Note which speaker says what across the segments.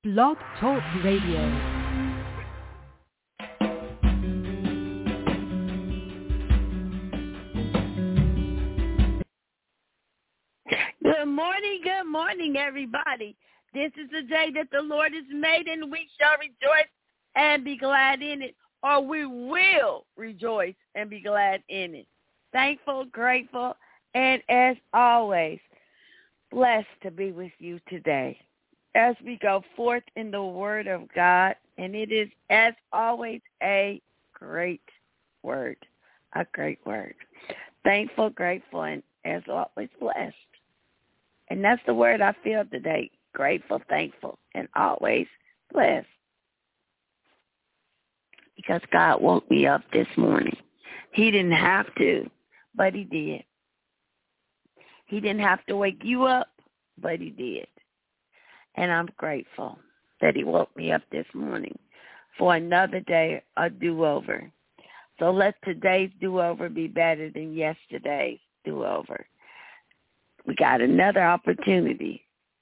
Speaker 1: Blog Talk Radio.
Speaker 2: Good morning, everybody. This is the day that the Lord has made, and we shall rejoice and be glad in it, or we will rejoice and be glad in it. Thankful, grateful, and as always, blessed to be with you today as we go forth in the Word of God, and it is, as always, a great word, a great word. Thankful, grateful, and as always, blessed. And that's the word I feel today, grateful, thankful, and always blessed. Because God woke me up this morning. He didn't have to, but he did. He didn't have to wake you up, but he did. And I'm grateful that he woke me up this morning for another day, a do-over. So let today's do-over be better than yesterday's do-over. We got another opportunity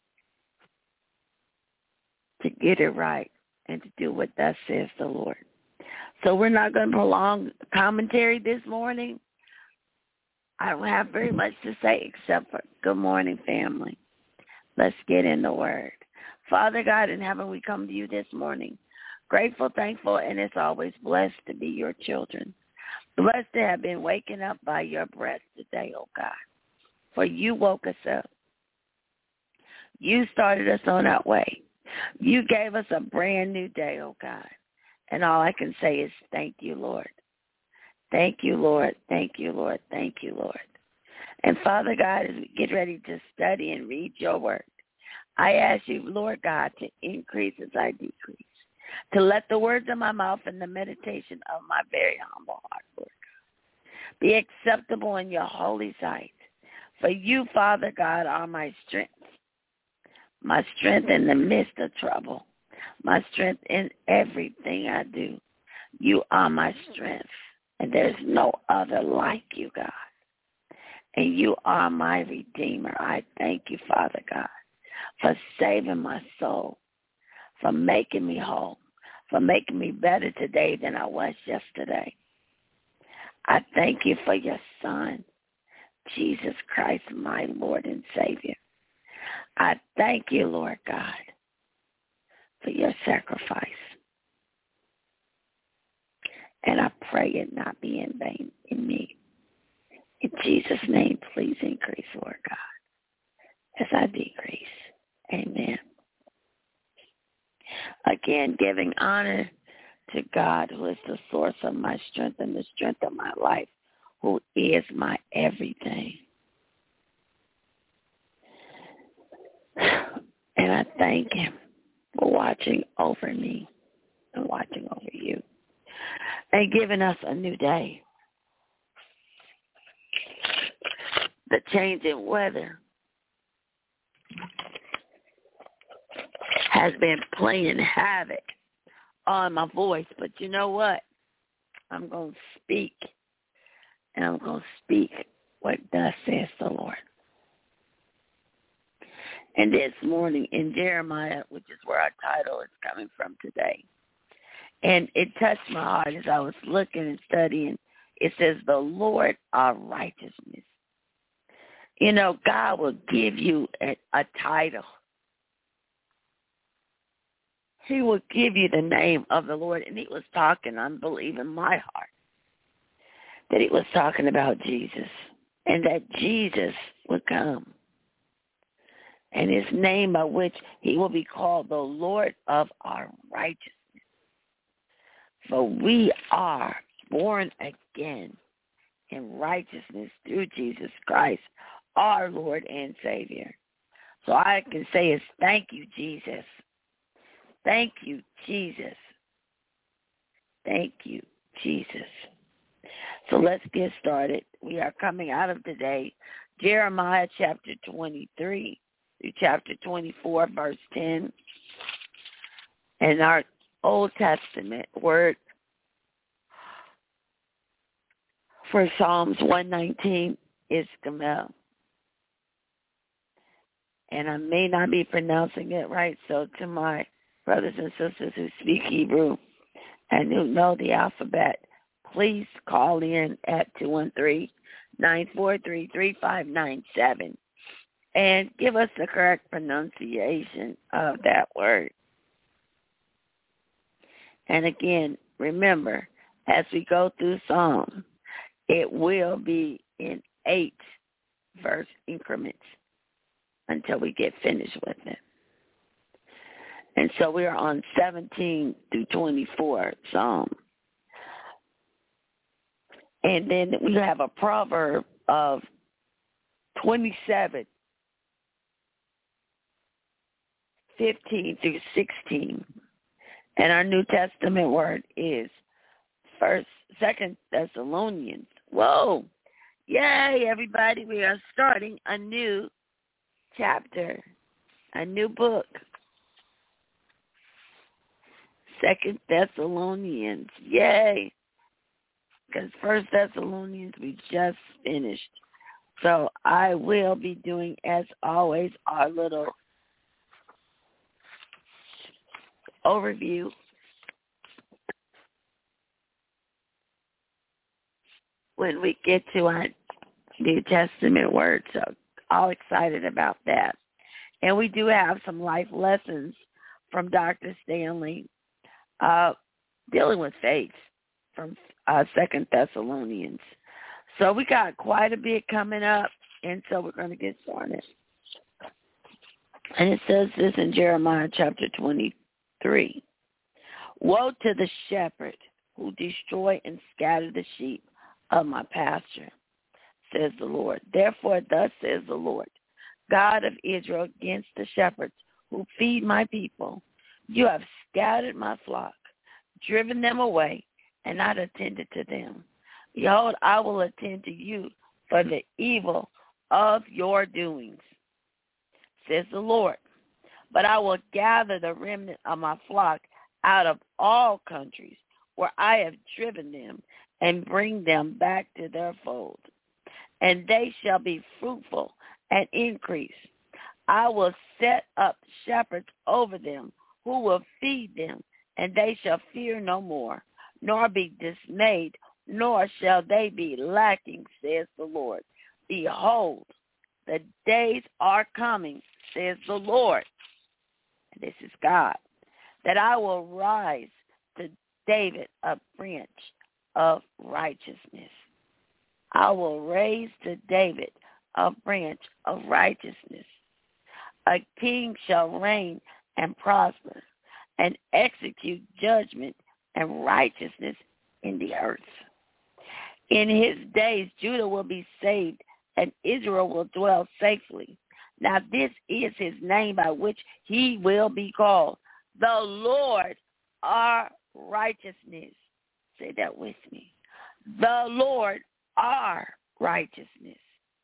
Speaker 2: to get it right and to do what thus says the Lord. So we're not going to prolong commentary this morning. I don't have very much to say except for good morning, family. Let's get in the Word. Father God in heaven, we come to you this morning, grateful, thankful, and as always, blessed to be your children. Blessed to have been waken up by your breath today, oh God. For you woke us up. You started us on our way. You gave us a brand new day, oh God. And all I can say is thank you, Lord. Thank you, Lord. Thank you, Lord. Thank you, Lord. And Father God, as we get ready to study and read your word, I ask you, Lord God, to increase as I decrease, to let the words of my mouth and the meditation of my very humble heart, Lord God, be acceptable in your holy sight. For you, Father God, are my strength in the midst of trouble, my strength in everything I do. You are my strength, and there's no other like you, God. And you are my Redeemer. I thank you, Father God, for saving my soul, for making me whole, for making me better today than I was yesterday. I thank you for your Son, Jesus Christ, my Lord and Savior. I thank you, Lord God, for your sacrifice. And I pray it not be in vain in me. In Jesus' name, please increase, Lord God, as I decrease. Amen. Again, giving honor to God, who is the source of my strength and the strength of my life, who is my everything. And I thank him for watching over me and watching over you and giving us a new day. The change in weather has been playing havoc on my voice, but you know what? I'm going to speak. And I'm going to speak what thus says the Lord. And this morning in Jeremiah, which is where our title is coming from today, and it touched my heart as I was looking and studying. It says, the Lord our righteousness. You know, God will give you a title. He will give you the name of the Lord. And he was talking, I believe in my heart, that he was talking about Jesus, and that Jesus would come, and his name by which he will be called the Lord of our righteousness. For we are born again in righteousness through Jesus Christ, our Lord and Savior. So all I can say is thank you, Jesus. Thank you, Jesus. Thank you, Jesus. So let's get started. We are coming out of today, Jeremiah chapter 23 through chapter 24, verse 10. And our Old Testament word for Psalms 119 is Gamel. And I may not be pronouncing it right, so to my brothers and sisters who speak Hebrew and who know the alphabet, please call in at 213-943-3597 and give us the correct pronunciation of that word. And again, remember, as we go through Psalm, it will be in 8-verse increments until we get finished with it. And so we are on 17 through 24 Psalm. And then we have a proverb of 27, 15 through 16. And our New Testament word is 2 Thessalonians. Whoa. Yay, everybody. We are starting a new chapter, a new book. 2 Thessalonians. Yay. Because 1 Thessalonians we just finished. So I will be doing, as always, our little overview when we get to our New Testament word. So all excited about that. And we do have some life lessons from Dr. Stanley dealing with faith from 2 Thessalonians. So we got quite a bit coming up, and so we're going to get started. And it says this in Jeremiah chapter 23. Woe to the shepherd who destroy and scatter the sheep of my pasture, says the Lord. Therefore, thus says the Lord, God of Israel, against the shepherds who feed my people. You have scattered my flock, driven them away, and not attended to them. Behold, I will attend to you for the evil of your doings, says the Lord. But I will gather the remnant of my flock out of all countries where I have driven them, and bring them back to their fold. And they shall be fruitful and increase. I will set up shepherds over them who will feed them, and they shall fear no more, nor be dismayed, nor shall they be lacking, says the Lord. Behold, the days are coming, says the Lord. And this is God, that I will rise to David a branch of righteousness. I will raise to David a branch of righteousness. A king shall reign and prosper, and execute judgment and righteousness in the earth. In his days, Judah will be saved, and Israel will dwell safely. Now this is his name by which he will be called, the Lord our righteousness. Say that with me. The Lord our righteousness.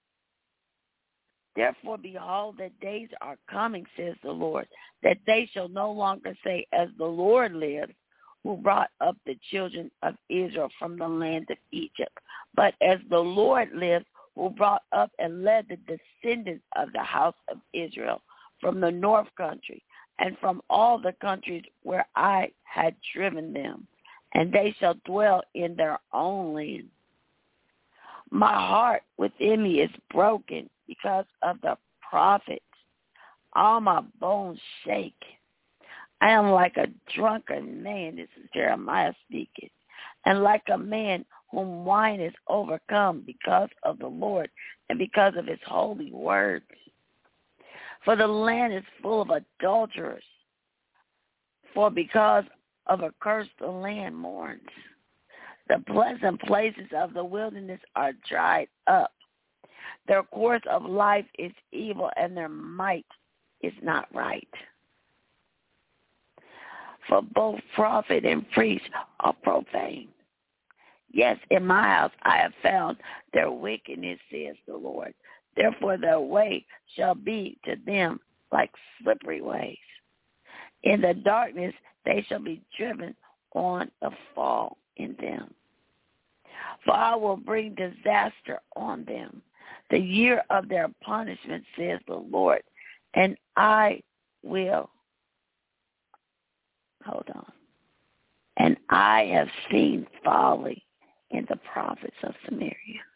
Speaker 2: Therefore, behold, the days are coming, says the Lord, that they shall no longer say, as the Lord lives, who brought up the children of Israel from the land of Egypt, but as the Lord lives, who brought up and led the descendants of the house of Israel from the north country and from all the countries where I had driven them, and they shall dwell in their own land. My heart within me is broken because of the prophets. All my bones shake. I am like a drunken man, this is Jeremiah speaking, and like a man whom wine is overcome because of the Lord and because of his holy words. For the land is full of adulterers, for because of a curse the land mourns. The pleasant places of the wilderness are dried up. Their course of life is evil, and their might is not right. For both prophet and priest are profane. Yes, in my house I have found their wickedness, says the Lord. Therefore their way shall be to them like slippery ways. In the darkness they shall be driven on the fall in them. For I will bring disaster on them, the year of their punishment, says the Lord, and I will Hold on. And I have seen folly in the prophets of Samaria.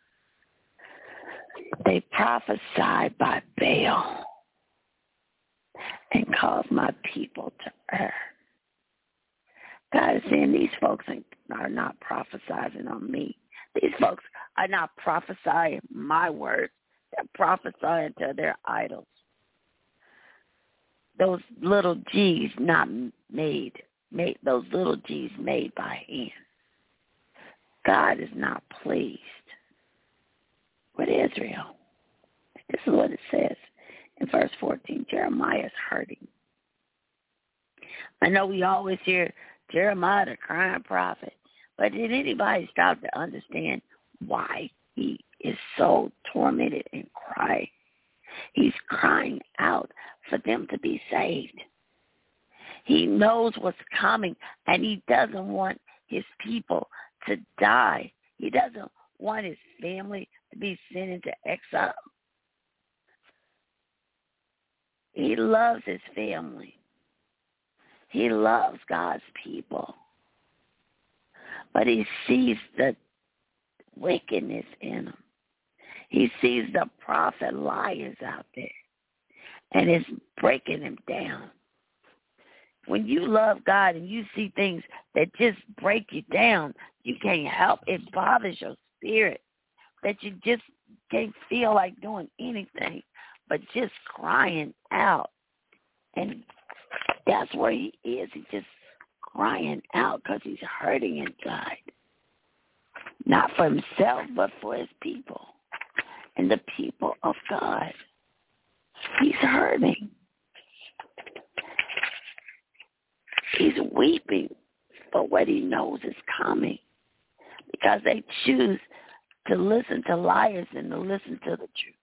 Speaker 2: They prophesied by Baal and caused my people to err. God is saying these folks are not prophesying on me. These folks are not prophesying my words. They're prophesying to their idols. Those little G's not made those little G's made by hand. God is not pleased with Israel. This is what it says in verse 14. Jeremiah is hurting. I know we always hear Jeremiah, the crying prophet, but did anybody stop to understand why he is so tormented and crying? He's crying out for them to be saved. He knows what's coming, and he doesn't want his people to die. He doesn't want his family to be sent into exile. He loves his family. He loves God's people. But he sees the wickedness in them. He sees the prophet liars out there, and it's breaking him down. When you love God and you see things that just break you down, you can't help it. Bothers your spirit that you just can't feel like doing anything but just crying out. And that's where he is. He's just crying out because he's hurting inside. Not for himself, but for his people and the people of God. He's hurting. He's weeping for what he knows is coming because they choose to listen to liars and to listen to the truth.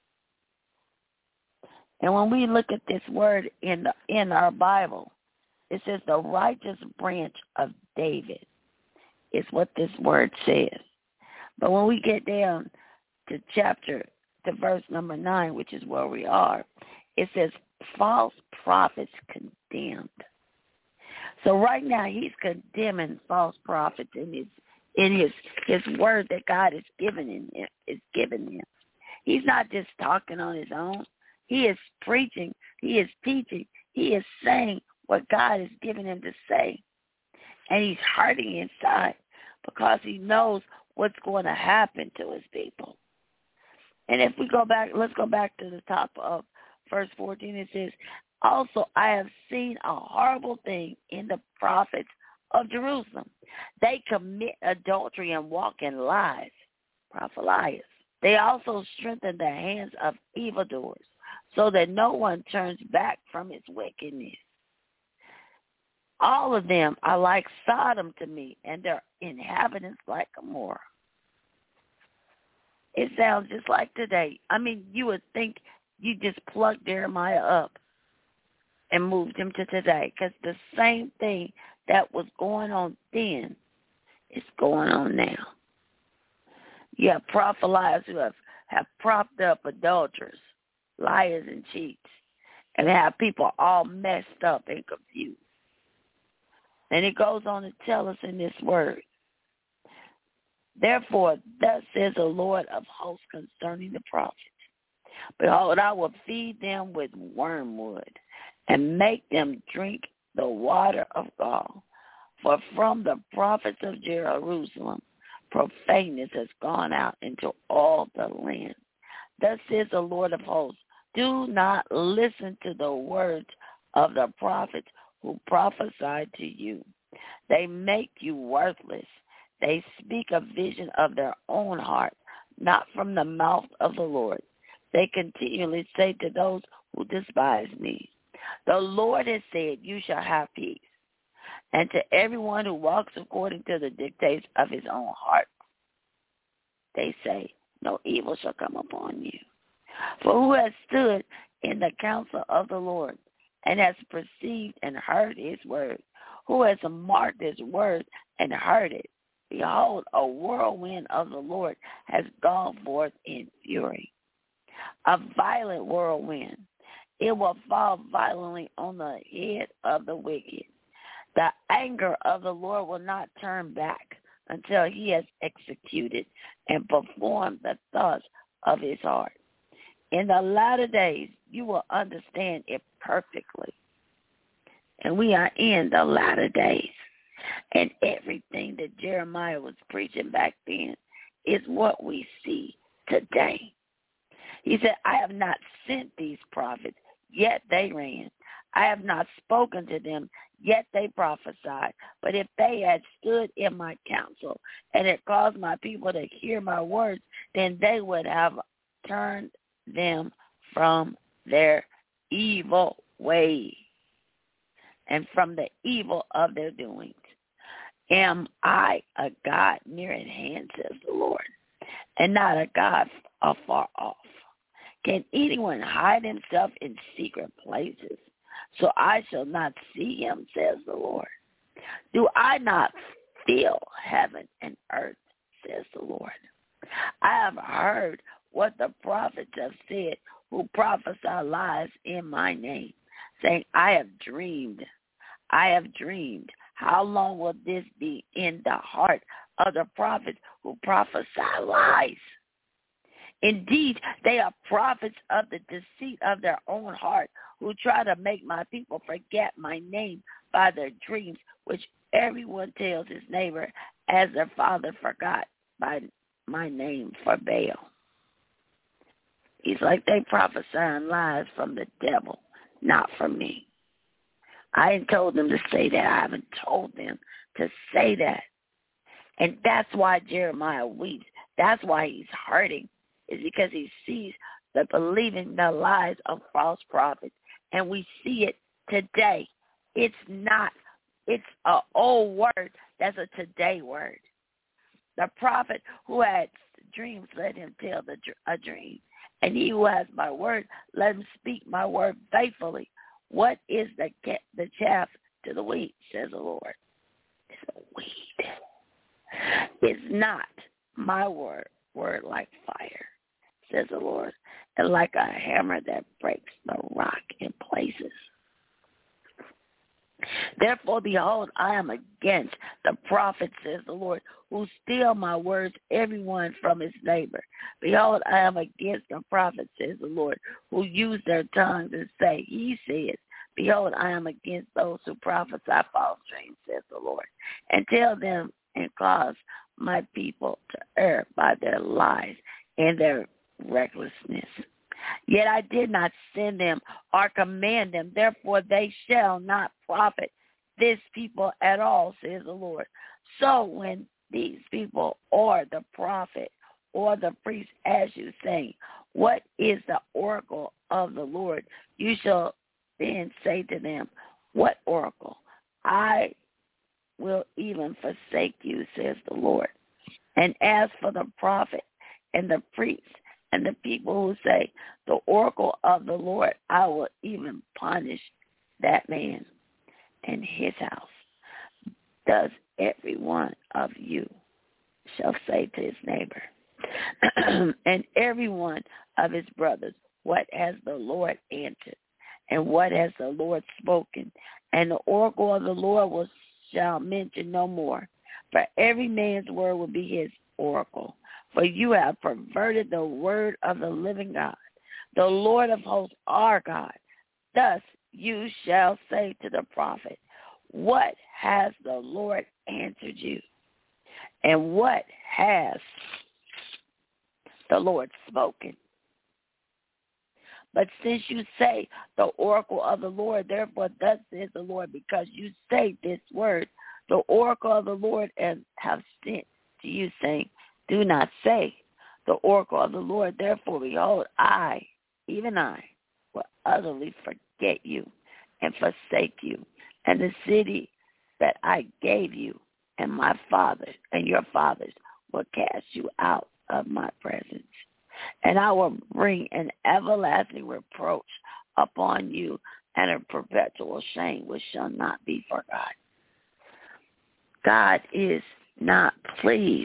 Speaker 2: And when we look at this word in our Bible, it says the righteous branch of David is what this word says. But when we get down to verse number 9, which is where we are, it says false prophets condemned. So right now he's condemning false prophets in his word that God is giving him. He's not just talking on his own. He is preaching. He is teaching. He is saying what God is giving him to say. And he's hurting inside because he knows what's going to happen to his people. And if we go back, let's go back to the top of verse 14. It says, also, I have seen a horrible thing in the prophets of Jerusalem. They commit adultery and walk in lies, prophet liars. They also strengthen the hands of evildoers so that no one turns back from his wickedness. All of them are like Sodom to me, and their inhabitants like Gomorrah. It sounds just like today. I mean, you would think you just plugged Jeremiah up and moved him to today, because the same thing that was going on then is going on now. You have prophet liars who have propped up adulterers, liars and cheats, and have people all messed up and confused. And it goes on to tell us in this word, therefore, thus says the Lord of hosts concerning the prophets, behold, I will feed them with wormwood and make them drink the water of gall. For from the prophets of Jerusalem, profaneness has gone out into all the land. Thus says the Lord of hosts, do not listen to the words of the prophets who prophesy to you. They make you worthless. They speak a vision of their own heart, not from the mouth of the Lord. They continually say to those who despise me, the Lord has said, you shall have peace. And to everyone who walks according to the dictates of his own heart, they say, no evil shall come upon you. For who has stood in the counsel of the Lord and has perceived and heard his word? Who has marked his word and heard it? Behold, a whirlwind of the Lord has gone forth in fury, a violent whirlwind. It will fall violently on the head of the wicked. The anger of the Lord will not turn back until he has executed and performed the thoughts of his heart. In the latter days, you will understand it perfectly. And we are in the latter days. And everything that Jeremiah was preaching back then is what we see today. He said, I have not sent these prophets, yet they ran. I have not spoken to them, yet they prophesied. But if they had stood in my counsel and had caused my people to hear my words, then they would have turned them from their evil way and from the evil of their doings. Am I a God near at hand, says the Lord, and not a God afar off? Can anyone hide himself in secret places? So I shall not see him, says the Lord. Do I not fill heaven and earth, says the Lord? I have heard what the prophets have said who prophesy lies in my name, saying, I have dreamed. I have dreamed. How long will this be in the heart of the prophets who prophesy lies? Indeed, they are prophets of the deceit of their own heart, who try to make my people forget my name by their dreams, which everyone tells his neighbor, as their father forgot by my name for Baal. He's like, they prophesying lies from the devil, not from me. I ain't told them to say that. I haven't told them to say that. And that's why Jeremiah weeps. That's why he's hurting, is because he sees the believing the lies of false prophets. And we see it today. It's not, it's an old word. That's a today word. The prophet who had dreams, let him tell a dream. And he who has my word, let him speak my word faithfully. What is the chaff to the wheat, says the Lord? It's a weed. It's not my word like fire, says the Lord, and like a hammer that breaks the rock in places. Therefore, behold, I am against the prophets, says the Lord, who steal my words, everyone from his neighbor. Behold, I am against the prophets, says the Lord, who use their tongues and say, he says, behold, I am against those who prophesy false dreams, says the Lord, and tell them and cause my people to err by their lies and their recklessness. Yet I did not send them or command them, therefore they shall not profit this people at all, says the Lord. So when these people or the prophet or the priest ask you, saying, what is the oracle of the Lord? You shall then say to them, what oracle? I will even forsake you, says the Lord. And as for the prophet and the priest and the people who say, the oracle of the Lord, I will even punish that man and his house. Thus every one of you shall say to his neighbor, and every one of his brothers, what has the Lord answered, and what has the Lord spoken? And the oracle of the Lord shall mention no more, for every man's word will be his oracle. For you have perverted the word of the living God, the Lord of hosts, our God. Thus you shall say to the prophet, what has the Lord answered you? And what has the Lord spoken? But since you say the oracle of the Lord, therefore thus says the Lord, because you say this word, the oracle of the Lord, and have sent to you, saying, do not say the oracle of the Lord. Therefore, behold, I, even I, will utterly forget you and forsake you, and the city that I gave you and my fathers and your fathers will cast you out of my presence. And I will bring an everlasting reproach upon you and a perpetual shame which shall not be forgotten. God is not pleased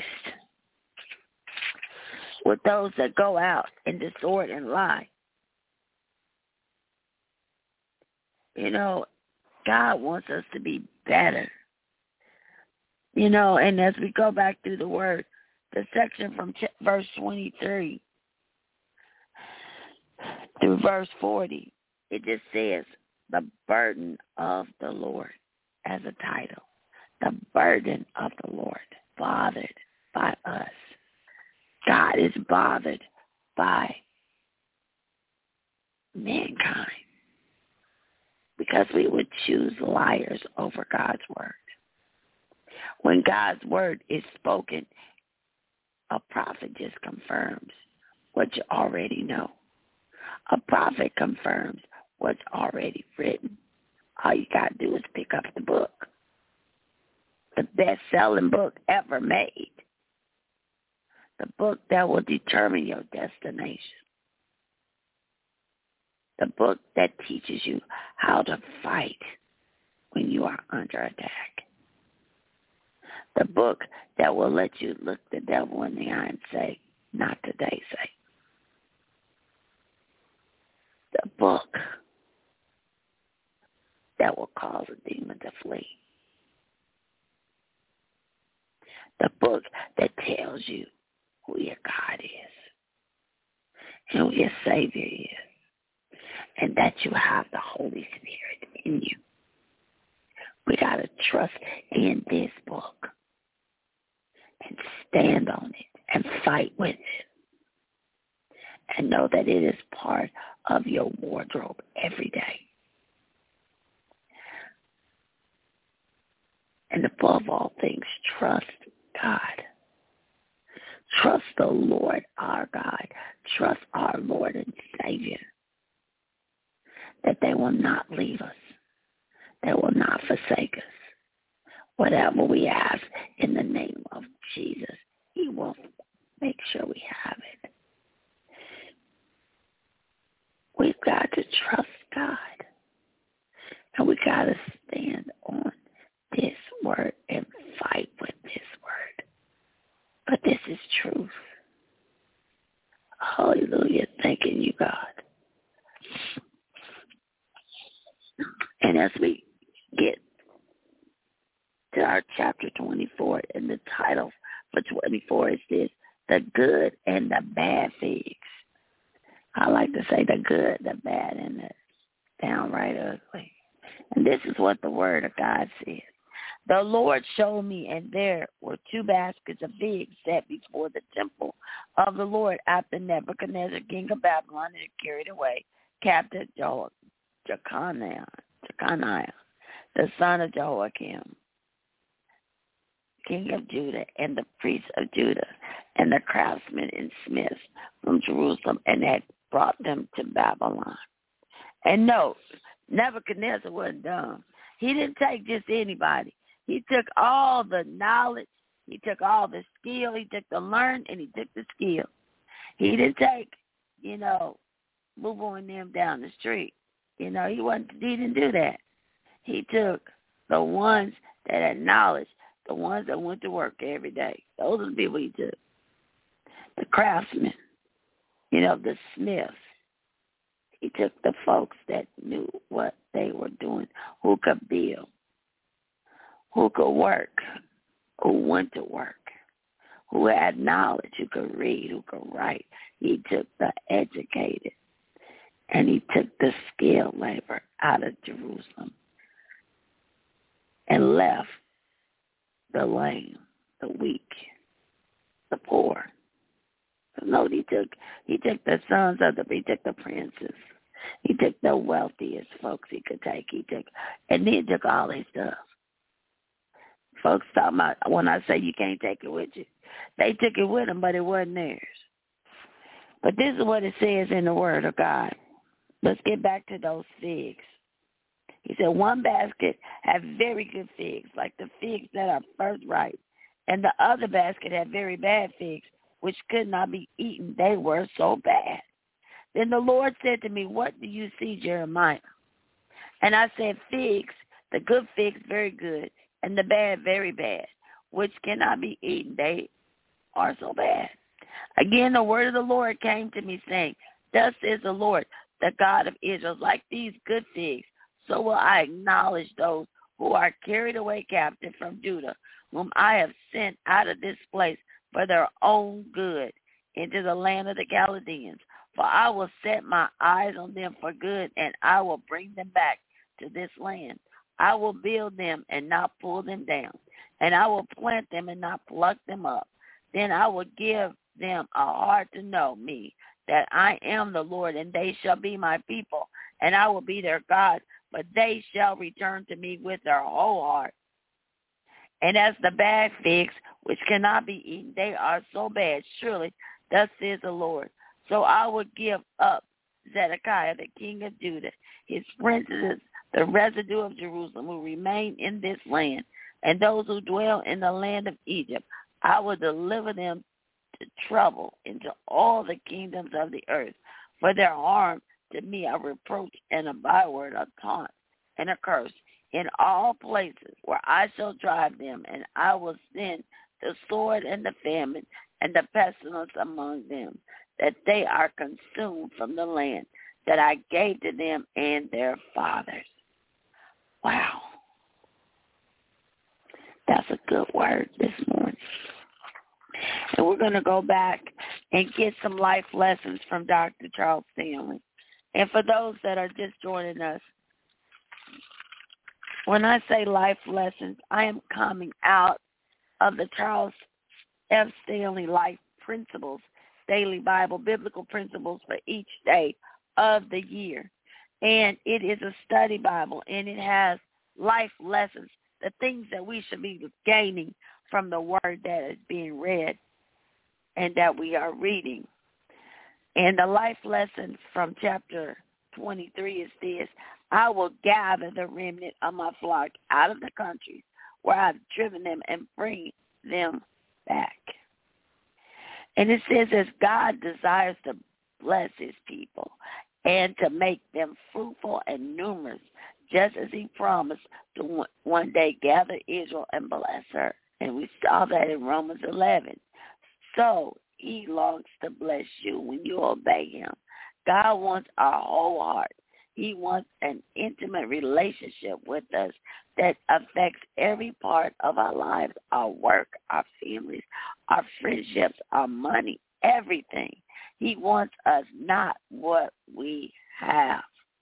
Speaker 2: with those that go out and distort and lie. You know, God wants us to be better. You know, and as we go back through the word, the section from verse 23 through verse 40, it just says, the burden of the Lord as a title. The burden of the Lord, bothered by us. God is bothered by mankind because we would choose liars over God's word. When God's word is spoken, a prophet just confirms what you already know. A prophet confirms what's already written. All you got to do is pick up the book. The best-selling book ever made. The book that will determine your destination. The book that teaches you how to fight when you are under attack. The book that will let you look the devil in the eye and say, not today, Satan. The book that will cause a demon to flee. The book that tells you who your God is and who your Savior is, and that you have the Holy Spirit in you. We got to trust in this book and stand on it and fight with it and know that it is part of your wardrobe every day. And above all things, trust God. Trust the Lord our God. Trust our Lord and Savior. That they will not leave us. They will not forsake us. Whatever we ask in the name of Jesus, He will make sure we have it. We've got to trust God. And we got to stand on this word and fight with this word. But this is truth. Hallelujah. Thanking you, God. And as we get to our chapter 24, and the title for 24 is this, the good and the bad figs. I like to say the good, the bad, and the downright ugly. And this is what the word of God says. The Lord showed me, and there were 2 baskets of figs set before the temple of the Lord after Nebuchadnezzar, king of Babylon, had carried away captive Jeconiah, the son of Jehoiakim, king of Judah, and the priests of Judah, and the craftsmen and smiths from Jerusalem, and had brought them to Babylon. And note, Nebuchadnezzar wasn't dumb. He didn't take just anybody. He took all the knowledge. He took all the skill. He took the learn, and he took the skill. He didn't take, moving them down the street. He didn't do that. He took the ones that had knowledge, the ones that went to work every day. Those are the people he took. The craftsmen, the smiths. He took the folks that knew what they were doing, who could build, who could work, who went to work, who had knowledge, who could read, who could write. He took the educated, and he took the skilled labor out of Jerusalem and left the lame, the weak, the poor. No, he took the sons of he took the princes. He took the wealthiest folks he could take. And then he took all their stuff. Folks talking about, when I say you can't take it with you, they took it with them, but it wasn't theirs. But this is what it says in the Word of God. Let's get back to those figs. He said, 1 basket had very good figs, like the figs that are first ripe, and the other basket had very bad figs, which could not be eaten. They were so bad. Then the Lord said to me, what do you see, Jeremiah? And I said, figs, the good figs, very good, and the bad, very bad, which cannot be eaten. They are so bad. Again, the word of the Lord came to me, saying, thus says the Lord, the God of Israel, like these good figs, so will I acknowledge those who are carried away captive from Judah, whom I have sent out of this place for their own good into the land of the Chaldeans. For I will set my eyes on them for good, and I will bring them back to this land. I will build them and not pull them down, and I will plant them and not pluck them up. Then I will give them a heart to know me, that I am the Lord, and they shall be my people, and I will be their God, but they shall return to me with their whole heart. And as the bad figs, which cannot be eaten, they are so bad, surely, thus says the Lord. So I will give up Zedekiah, the king of Judah, his princes, the residue of Jerusalem, who remain in this land, and those who dwell in the land of Egypt. I will deliver them to trouble into all the kingdoms of the earth, for their harm to me a reproach and a byword, a taunt and a curse, in all places where I shall drive them, and I will send the sword and the famine and the pestilence among them, that they are consumed from the land that I gave to them and their fathers. Wow. That's a good word this morning. And we're going to go back and get some life lessons from Dr. Charles Stanley. And for those that are just joining us, when I say life lessons, I am coming out of the Charles F. Stanley Life Principles, Daily Bible, Biblical Principles for each day of the year. And it is a study Bible, and it has life lessons, the things that we should be gaining from the word that is being read and that we are reading. And the life lesson from chapter 23 is this: I will gather the remnant of my flock out of the countries where I've driven them and bring them back. And it says, as God desires to bless his people and to make them fruitful and numerous, just as he promised to one day gather Israel and bless her. And we saw that in Romans 11. So he longs to bless you when you obey him. God wants our whole heart. He wants an intimate relationship with us that affects every part of our lives, our work, our families, our friendships, our money, everything. He wants us, not what we have.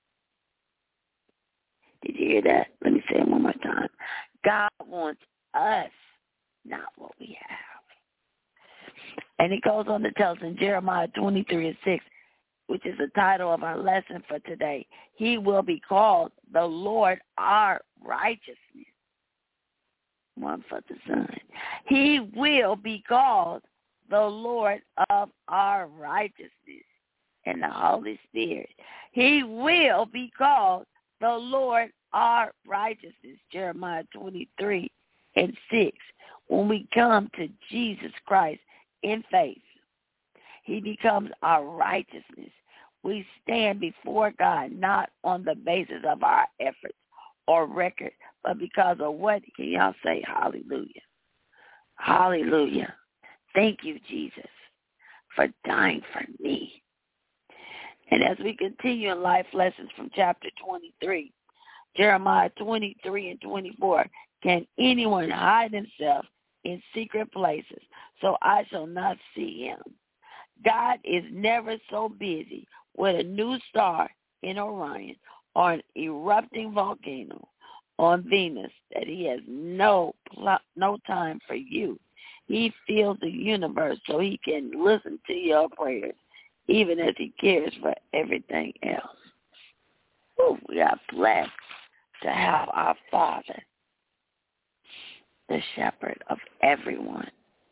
Speaker 2: Did you hear that? Let me say it one more time. God wants us, not what we have. And he goes on to tell us in Jeremiah 23:6, which is the title of our lesson for today, he will be called the Lord our righteousness. One for the Son. He will be called the Lord of our righteousness and the Holy Spirit. He will be called the Lord our righteousness. Jeremiah 23:6. When we come to Jesus Christ in faith, he becomes our righteousness. We stand before God not on the basis of our efforts or record, but because of what? Can y'all say hallelujah? Hallelujah. Thank you, Jesus, for dying for me. And as we continue in life lessons from chapter 23, Jeremiah 23:24, can anyone hide himself in secret places so I shall not see him? God is never so busy with a new star in Orion or an erupting volcano on Venus that he has no time for you. He fills the universe so he can listen to your prayers, even as he cares for everything else. Ooh, we are blessed to have our Father, the shepherd of everyone.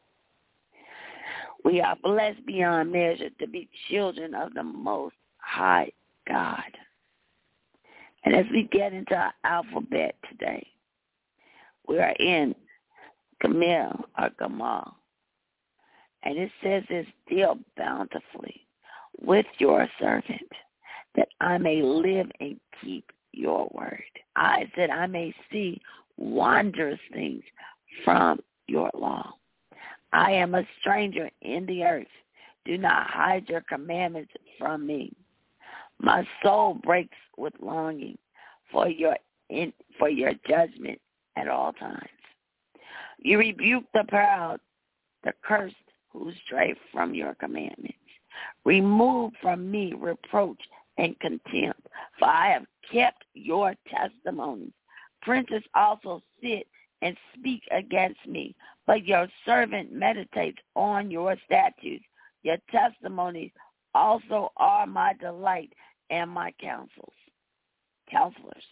Speaker 2: We are blessed beyond measure to be children of the Most High God. And as we get into our alphabet today, we are in Gamel or Gamal. And it says this: deal bountifully with your servant, that I may live and keep your word. I said I may see wondrous things from your law. I am a stranger in the earth. Do not hide your commandments from me. My soul breaks with longing for for your judgment at all times. You rebuke the proud, the cursed who stray from your commandments. Remove from me reproach and contempt, for I have kept your testimonies. Princes also sit and speak against me, but your servant meditates on your statutes. Your testimonies also are my delight and my counselors.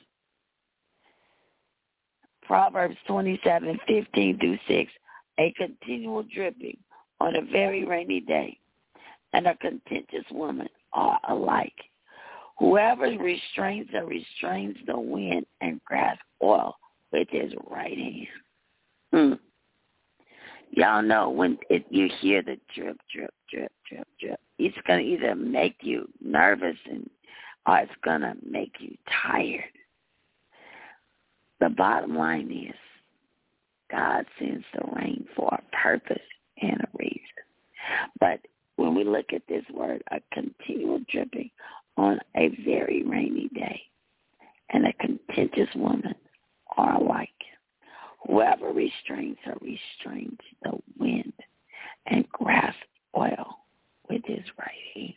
Speaker 2: Proverbs 27:15-6, a continual dripping on a very rainy day and a contentious woman are alike. Whoever restrains the wind and grasps oil with his right hand. Y'all know when you hear the drip, drip, drip, drip, drip, it's going to either make you nervous or it's going to make you tired. The bottom line is God sends the rain for a purpose and a reason. But when we look at this word, a continual dripping on a very rainy day and a contentious woman are alike. Whoever restrains her restrains the wind and grasps oil with his right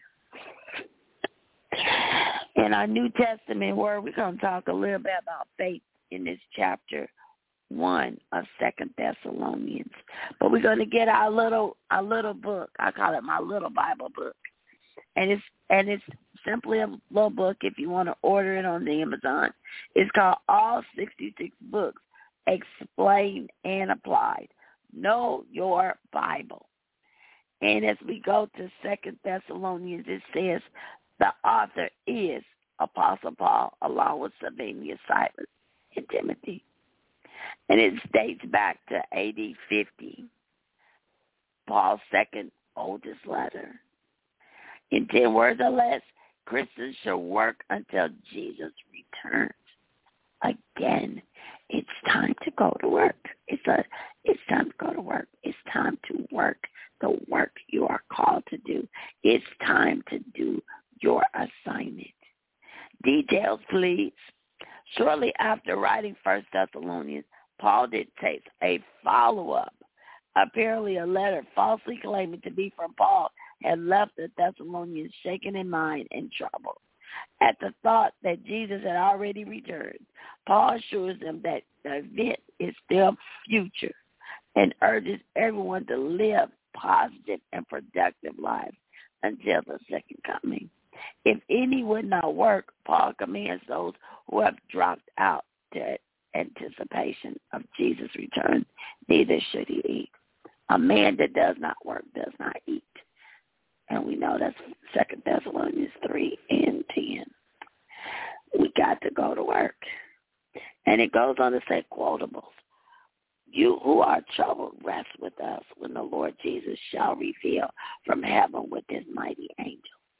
Speaker 2: hand. In our New Testament word, we're going to talk a little bit about faith in this chapter 1 of 2 Thessalonians. But we're going to get our little book. I call it my little Bible book. And it's simply a little book if you want to order it on the Amazon. It's called All 66 Books Explained and Applied. Know Your Bible. And as we go to 2 Thessalonians, it says the author is Apostle Paul, along with Silvanus, Silas, and Timothy. And it dates back to AD 50, Paul's second oldest letter. In 10 words or less, Christians should work until Jesus returns. Again, it's time to go to work. It's time to go to work. It's time to work the work you are called to do. It's time to do your assignment. Details, please. Shortly after writing 1 Thessalonians, Paul dictates a follow-up. Apparently, a letter falsely claiming to be from Paul had left the Thessalonians shaken in mind and troubled. At the thought that Jesus had already returned, Paul assures them that the event is still future and urges everyone to live positive and productive lives until the second coming. If any would not work, Paul commands those who have dropped out to anticipation of Jesus' return, neither should he eat. A man that does not work does not eat. And we know that's 2 Thessalonians 3:10. We got to go to work. And it goes on to say quotables. You who are troubled, rest with us when the Lord Jesus shall reveal from heaven with his mighty angel.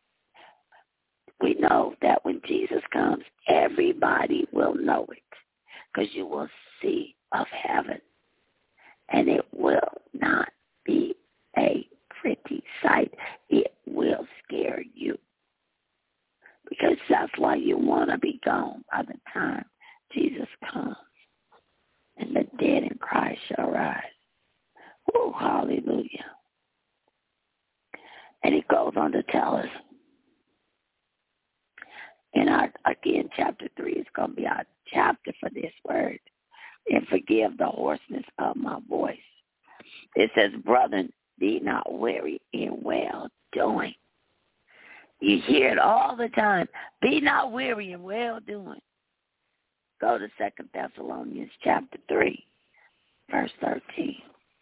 Speaker 2: We know that when Jesus comes, everybody will know it because you will see of heaven. And it will not be a pretty sight. It will scare you because that's why you want to be gone by the time Jesus comes. And the dead in Christ shall rise. Oh, hallelujah. And it goes on to tell us in our, again, chapter 3 is going to be our chapter for this word. And forgive the hoarseness of my voice. It says, brethren, be not weary in well-doing. You hear it all the time. Be not weary in well-doing. Go to 2 Thessalonians chapter 3, verse 13.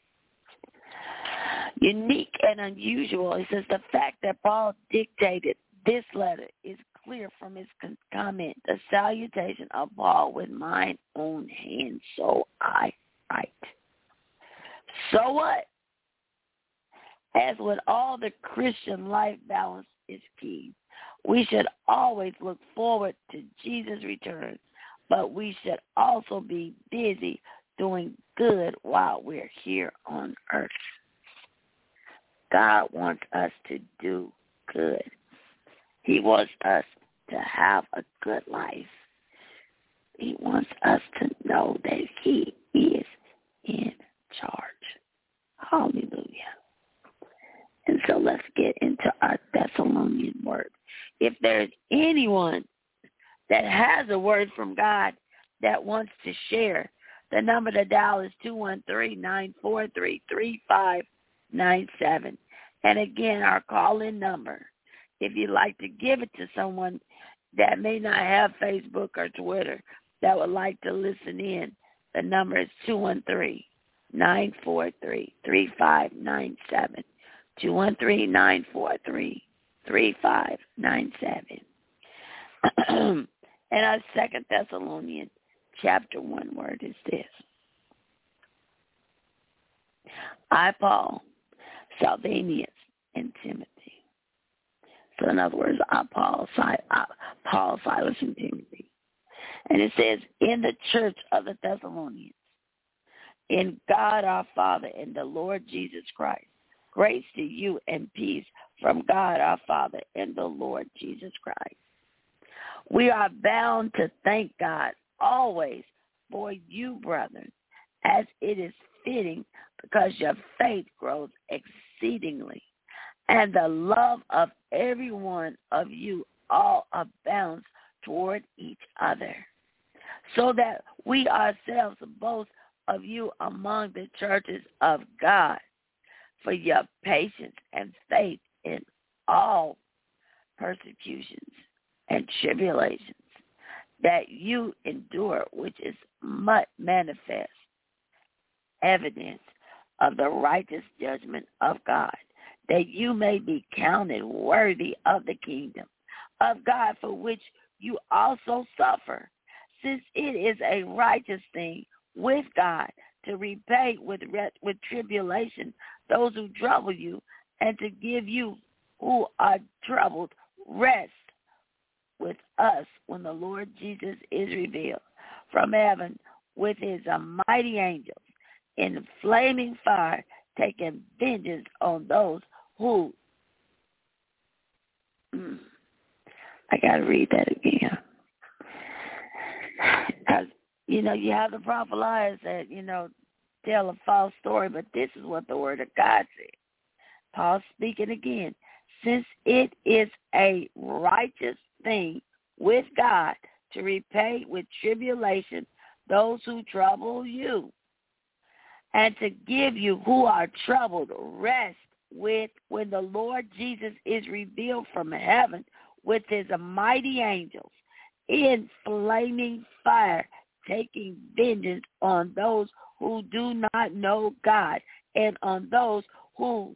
Speaker 2: Unique and unusual, it says the fact that Paul dictated this letter is clear from his comment, the salutation of Paul with mine own hand, so I write. So what? As with all the Christian life, balance is key. We should always look forward to Jesus' return, but we should also be busy doing good while we're here on earth. God wants us to do good. He wants us to have a good life. He wants us to know that he is in charge. Hallelujah. And so let's get into our Thessalonian word. If there's anyone that has a word from God that wants to share, the number to dial is 213-943-3597. And again, our call-in number, if you'd like to give it to someone that may not have Facebook or Twitter that would like to listen in, the number is 213-943-3597. 213-943-3597. And our 2 Thessalonians chapter 1 word is this. I, Paul, Silvanus, and Timothy. So in other words, Paul, Silas, and Timothy. And it says, in the church of the Thessalonians, in God our Father and the Lord Jesus Christ, grace to you and peace from God our Father and the Lord Jesus Christ. We are bound to thank God always for you, brethren, as it is fitting, because your faith grows exceedingly, and the love of every one of you all abounds toward each other, so that we ourselves boast of you among the churches of God for your patience and faith in all persecutions and tribulations that you endure, which is much manifest evidence of the righteous judgment of God, that you may be counted worthy of the kingdom of God, for which you also suffer, since it is a righteous thing with God to repay with tribulation those who trouble you, and to give you who are troubled rest with us when the Lord Jesus is revealed from heaven with his mighty angels in flaming fire, taking vengeance on those who... I got to read that again. Because, you have the prophet Elias that, tell a false story, but this is what the word of God said. Paul speaking again. Since it is a righteous thing with God to repay with tribulation those who trouble you, and to give you who are troubled rest with when the Lord Jesus is revealed from heaven with his mighty angels in flaming fire, taking vengeance on those who do not know God and on those who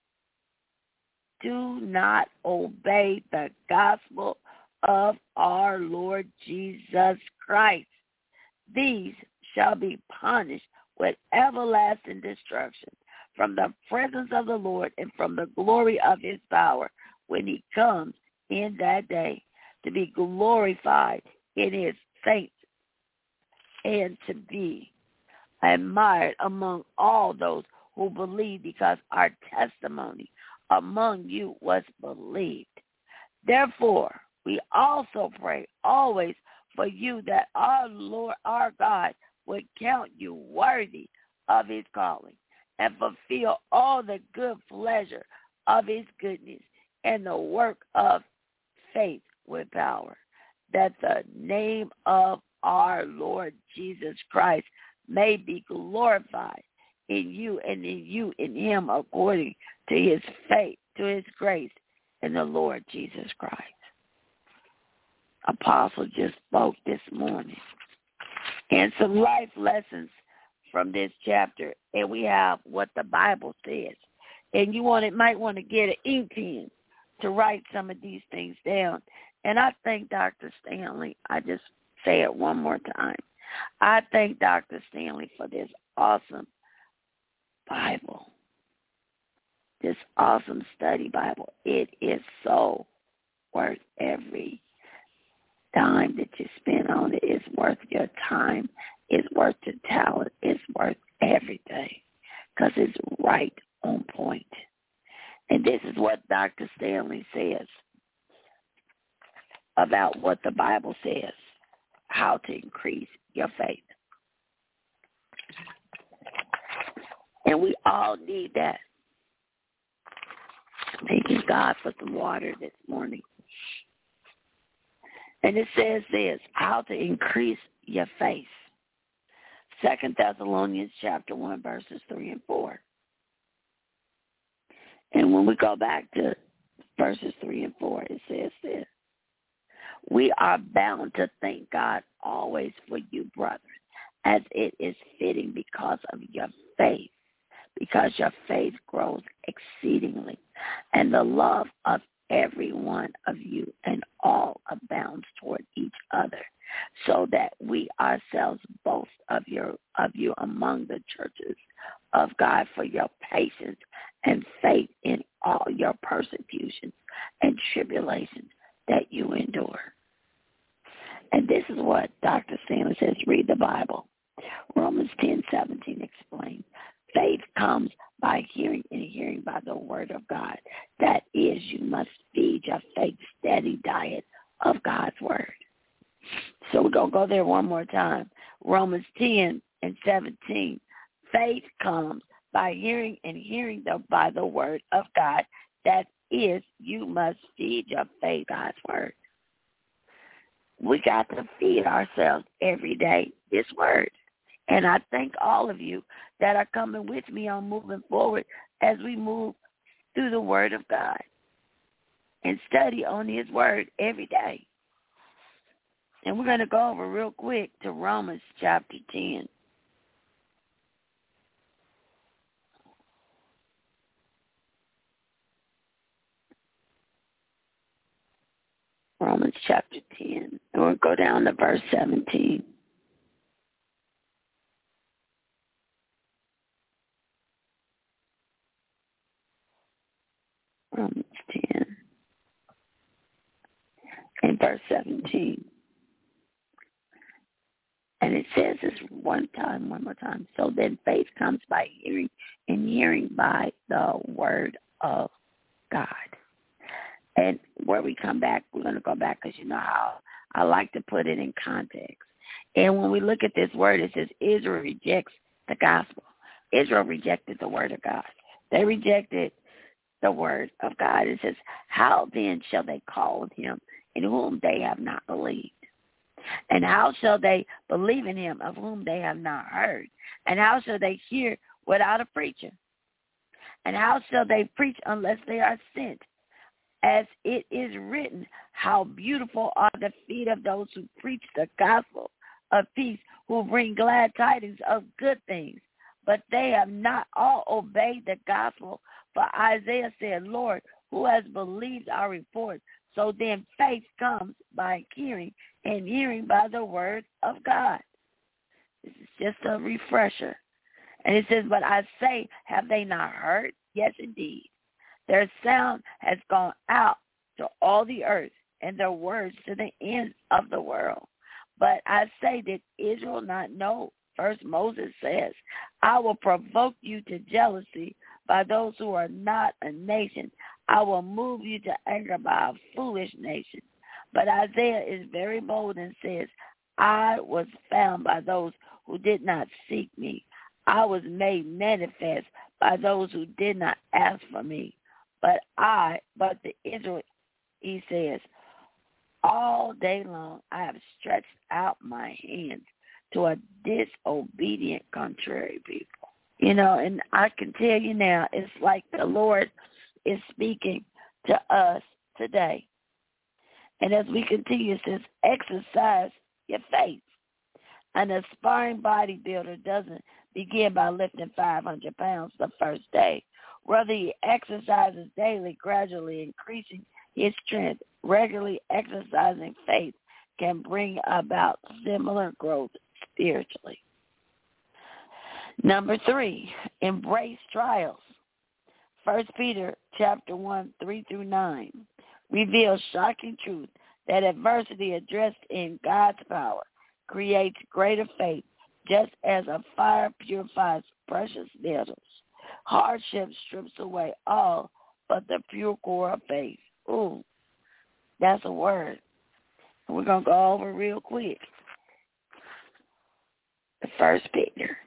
Speaker 2: do not obey the gospel of our Lord Jesus Christ. These shall be punished with everlasting destruction from the presence of the Lord and from the glory of his power when he comes in that day to be glorified in his saints and to be admired among all those who believe, because our testimony among you was believed. Therefore, we also pray always for you, that our Lord, our God, would count you worthy of his calling and fulfill all the good pleasure of his goodness and the work of faith with power, that the name of our Lord Jesus Christ may be glorified in you and in you in him, according to his faith, to his grace in the Lord Jesus Christ. Apostle just spoke this morning. And some life lessons from this chapter. And we have what the Bible says. And you might want to get an ink pen to write some of these things down. And I thank Dr. Stanley. I just say it one more time. I thank Dr. Stanley for this awesome Bible, this awesome study Bible. It is so worth every dime that you spend on it. It's worth your time. It's worth your talent. It's worth everything, because it's right on point. And this is what Dr. Stanley says about what the Bible says, how to increase your faith. And we all need that. Thanking God for some water this morning. And it says this, how to increase your faith. 2 Thessalonians chapter 1, verses 3 and 4. And when we go back to verses 3 and 4, it says this. We are bound to thank God always for you, brethren, as it is fitting because of your faith, because your faith grows exceedingly, and the love of every one of you and all abounds toward each other, so that we ourselves boast of you among the churches of God for your patience and faith in all your persecutions and tribulations that you endure. And this is what Dr. Stanley says, read the Bible. Romans 10:17 explains, faith comes by hearing, and hearing by the word of God. That is, you must feed your faith steady diet of God's word. So we're going to go there one more time. Romans 10:17. Faith comes by hearing, and hearing by the word of God. That is, you must feed your faith God's word. We got to feed ourselves every day this word. And I thank all of you that are coming with me on moving forward as we move through the word of God and study on his word every day. And we're going to go over real quick to Romans chapter 10. Romans chapter 10. And we'll go down to verse 17. Romans 10 and verse 17. And it says this one more time. So then faith comes by hearing, and hearing by the word of God. And where we come back, we're going to go back because you know how I like to put it in context. And when we look at this word, it says Israel rejects the gospel. Israel rejected the word of God. They rejected the word of God. It says, how then shall they call on him in whom they have not believed? And how shall they believe in him of whom they have not heard? And how shall they hear without a preacher? And how shall they preach unless they are sent? As it is written, how beautiful are the feet of those who preach the gospel of peace, who bring glad tidings of good things. But they have not all obeyed the gospel. For Isaiah said, Lord, who has believed our report? So then faith comes by hearing, and hearing by the word of God. This is just a refresher. And it says, but I say, have they not heard? Yes, indeed. Their sound has gone out to all the earth, and their words to the ends of the world. But I say, did Israel not know? First Moses says, I will provoke you to jealousy by those who are not a nation. I will move you to anger by a foolish nation. But Isaiah is very bold and says, I was found by those who did not seek me. I was made manifest by those who did not ask for me. But the Israel, he says, all day long I have stretched out my hands to a disobedient, contrary people. You know, and I can tell you now, it's like the Lord is speaking to us today. And as we continue, it says, exercise your faith. An aspiring bodybuilder doesn't begin by lifting 500 pounds the first day. Rather, he exercises daily, gradually increasing his strength. Regularly exercising faith can bring about similar growth spiritually. Number 3, embrace trials. 1 Peter chapter 1, 3-9 reveals shocking truth that adversity addressed in God's power creates greater faith, just as a fire purifies precious metals. Hardship strips away all but the pure core of faith. Ooh, that's a word. We're going to go over real quick. First Peter.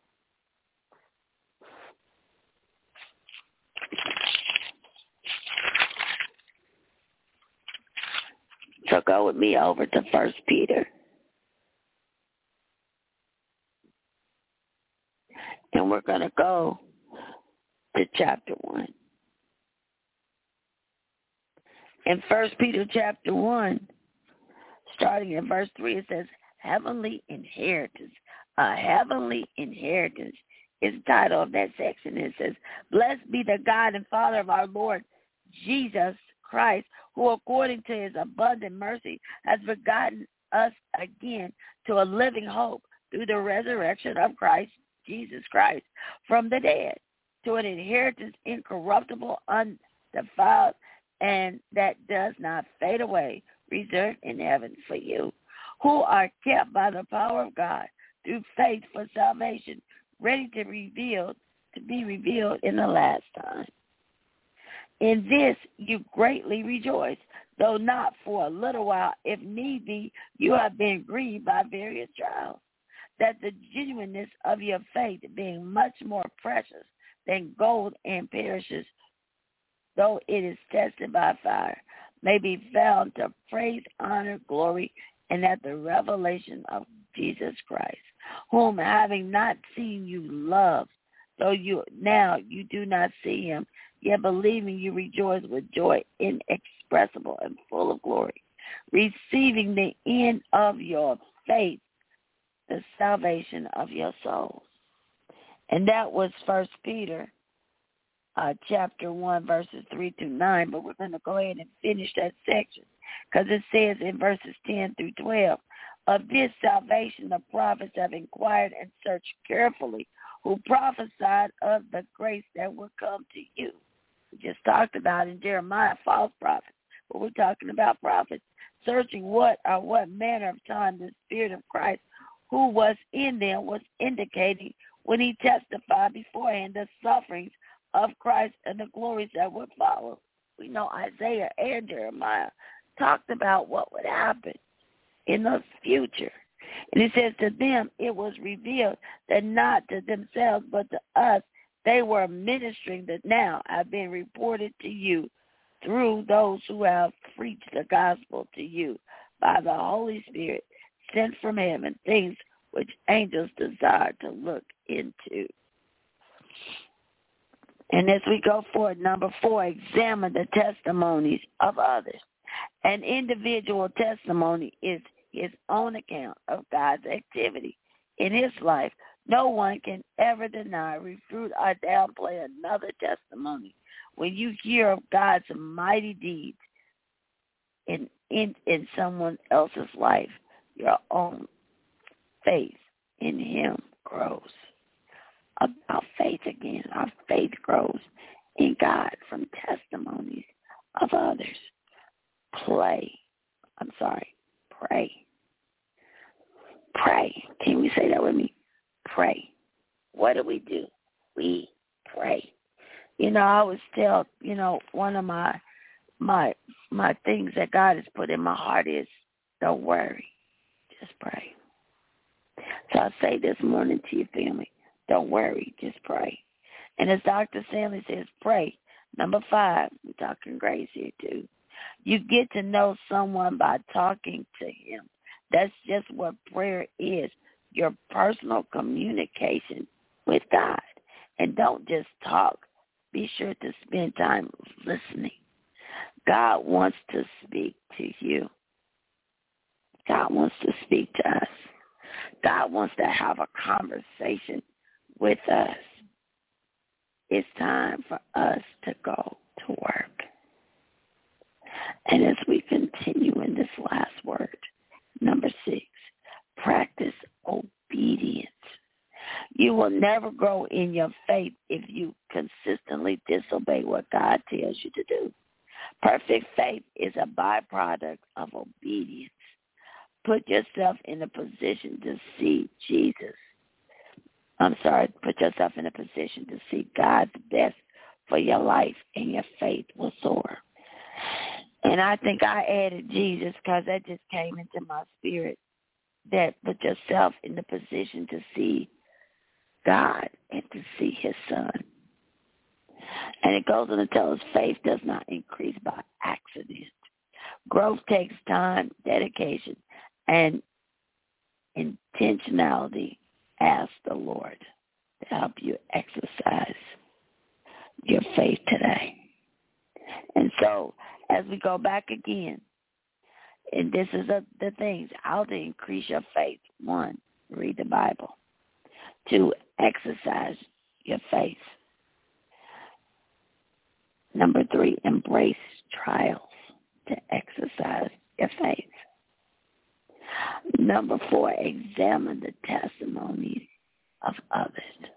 Speaker 2: So go with me over to First Peter. And we're going to go to chapter 1. In 1 Peter chapter 1, starting in verse 3, it says, heavenly inheritance. A heavenly inheritance is the title of that section. It says, blessed be the God and Father of our Lord Jesus Christ, who according to his abundant mercy has begotten us again to a living hope through the resurrection of Christ, Jesus Christ, from the dead, to an inheritance incorruptible, undefiled, and that does not fade away, reserved in heaven for you, who are kept by the power of God through faith for salvation, ready to be revealed in the last time. In this you greatly rejoice, though not for a little while, if need be, you have been grieved by various trials, that the genuineness of your faith, being much more precious than gold and perishes, though it is tested by fire, may be found to praise, honor, glory, and at the revelation of Jesus Christ, whom having not seen you love, though you do not see him, yet believing you rejoice with joy inexpressible and full of glory, receiving the end of your faith, the salvation of your souls. And that was 1 Peter chapter 1, verses 3 through 9, but we're going to go ahead and finish that section because it says in verses 10 through 12, of this salvation the prophets have inquired and searched carefully, who prophesied of the grace that will come to you. We just talked about in Jeremiah false prophets, but we're talking about prophets searching what manner of time the Spirit of Christ who was in them was indicating when he testified beforehand the sufferings of Christ and the glories that would follow. We know Isaiah and Jeremiah talked about what would happen in the future. And it says to them it was revealed that not to themselves but to us they were ministering that now have been reported to you through those who have preached the gospel to you by the Holy Spirit sent from heaven, things which angels desire to look into. And as we go forward, number 4, examine the testimonies of others. An individual testimony is his own account of God's activity in his life. No one can ever deny, refute, or downplay another testimony. When you hear of God's mighty deeds in someone else's life, your own faith in him grows. About faith again, our faith grows in God from testimonies of others. Pray. Pray. Can we say that with me? Pray. What do? We pray. I always tell, one of my things that God has put in my heart is don't worry. Just pray. So I say this morning to your family, don't worry, just pray. And as Dr. Stanley says, pray. Number 5, we're talking grace here too. You get to know someone by talking to him. That's just what prayer is, your personal communication with God. And don't just talk. Be sure to spend time listening. God wants to speak to you. God wants to speak to us. God wants to have a conversation with us. It's time for us to go to work. And as we continue in this last word, number 6, practice obedience. You will never grow in your faith if you consistently disobey what God tells you to do. Perfect faith is a byproduct of obedience. Put yourself in a position to see put yourself in a position to see God's best for your life, and your faith will soar. And I think I added Jesus because that just came into my spirit. that put yourself in the position to see God and to see his son. And it goes on to tell us faith does not increase by accident. Growth takes time, dedication, and intentionality. Ask the Lord to help you exercise your faith today. And so as we go back again, and this is the things, how to increase your faith. 1, read the Bible. 2, exercise your faith. 3, embrace trials to exercise your faith. 4, examine the testimony of others.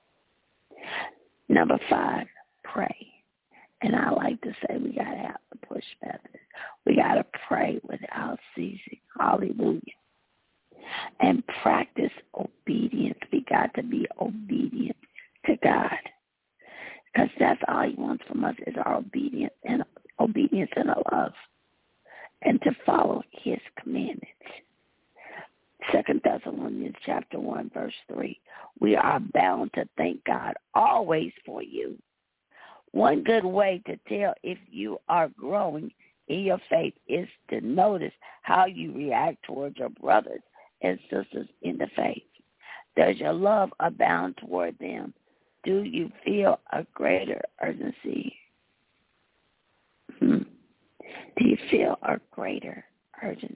Speaker 2: 5, pray. And I like to say we got to have the push method. We got to pray without ceasing. Hallelujah. And practice obedience. We got to be obedient to God. Because that's all he wants from us is our obedience and our love. And to follow his commandments. 2 Thessalonians chapter 1, verse 3. We are bound to thank God always for you. One good way to tell if you are growing in your faith is to notice how you react towards your brothers and sisters in the faith. Does your love abound toward them? Do you feel a greater urgency? Do you feel a greater urgency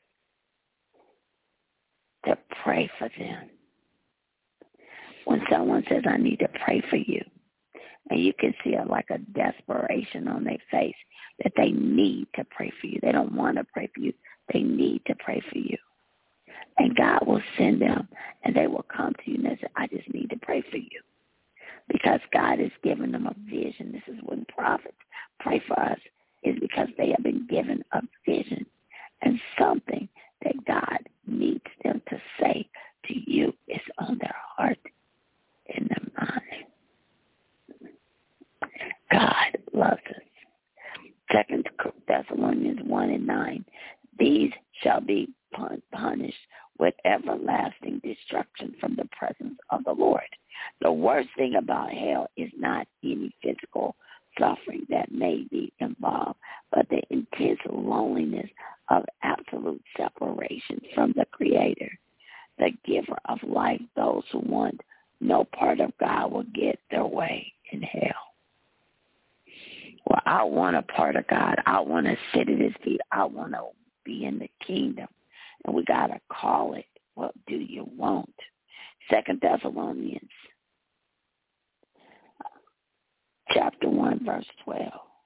Speaker 2: to pray for them? When someone says, I need to pray for you, and you can see like a desperation on their face that they need to pray for you. They don't want to pray for you. They need to pray for you. And God will send them, and they will come to you and they say, I just need to pray for you. Because God has given them a vision. This is when prophets pray for us, is because they have been given a vision and something that God needs them to say to you is on their heart and their mind. God loves us. 2 Thessalonians 1:9. These shall be punished with everlasting destruction from the presence of the Lord. The worst thing about hell is not any physical suffering that may be involved, but the intense loneliness of absolute separation from the Creator, the giver of life. Those who want no part of God will get their way in hell. Well, I want a part of God. I want to sit at his feet. I want to be in the kingdom. And we got to call it, what do you want? 2 Thessalonians chapter 1, verse 12.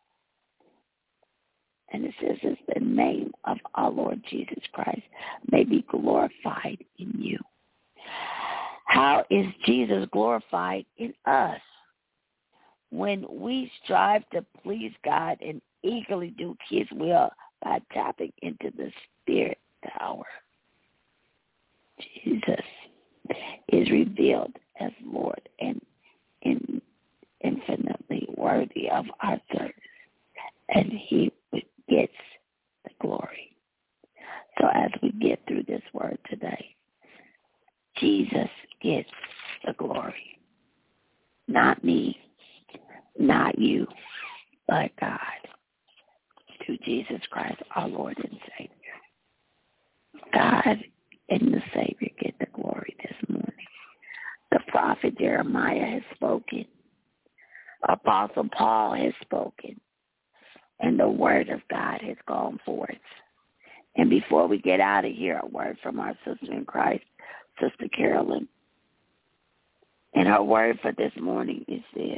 Speaker 2: And it says, it's the name of our Lord Jesus Christ may be glorified in you. How is Jesus glorified in us? When we strive to please God and eagerly do his will by tapping into the Spirit power. Jesus is revealed as Lord and infinitely worthy of our service, and he gets the glory. So as we get through this word today, Jesus gets the glory. Not me, not you, but God. To Jesus Christ, our Lord and Savior. God and the Savior get the glory this morning. The prophet Jeremiah has spoken. Apostle Paul has spoken. And the word of God has gone forth. And before we get out of here, a word from our sister in Christ, Sister Carolyn. And her word for this morning is this.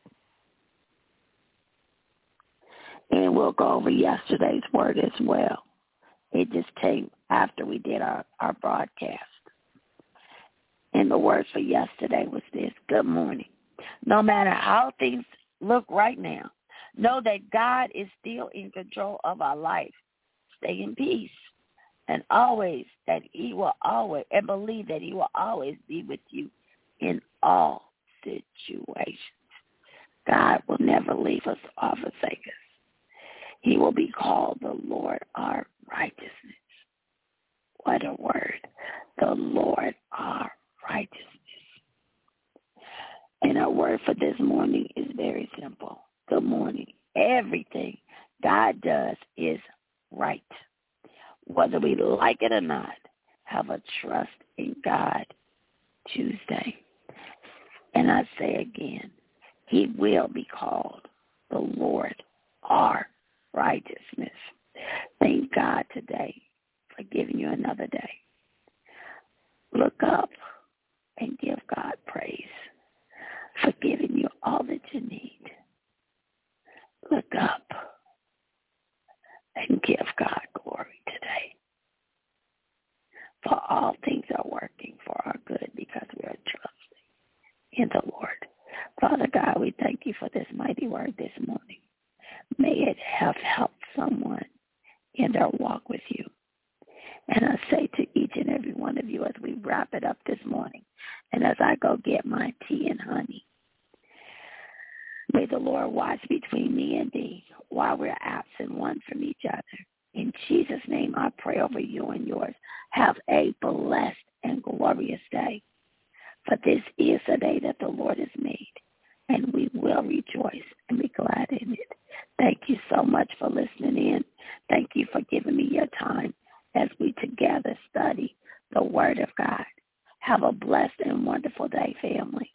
Speaker 2: And we'll go over yesterday's word as well. It just came after we did our broadcast. And the word for yesterday was this. Good morning. No matter how things look right now, know that God is still in control of our life. Stay in peace. And always that he will always, and believe that he will always be with you in all situations. God will never leave us or forsake us. He will be called the Lord our righteousness. What a word. The Lord our righteousness. And our word for this morning is very simple. Good morning. Everything God does is right. Whether we like it or not, have a trust in God Tuesday. And I say again, he will be called the Lord our righteousness. Thank God today for giving you another day. Look up and give God praise for giving you all that you need. Look up and give God glory today. For all things are working for our good because we are trusting in the Lord. Father God, we thank you for this mighty word this morning. May it have helped someone in their walk with you. And I say to each and every one of you as we wrap it up this morning, and as I go get my tea and honey, may the Lord watch between me and thee while we're absent one from each other. In Jesus' name I pray over you and yours. Have a blessed and glorious day. For this is the day that the Lord has made, and we will rejoice and be glad in it. Thank you so much for listening in. Thank you for giving me your time as we together study the Word of God. Have a blessed and wonderful day, family.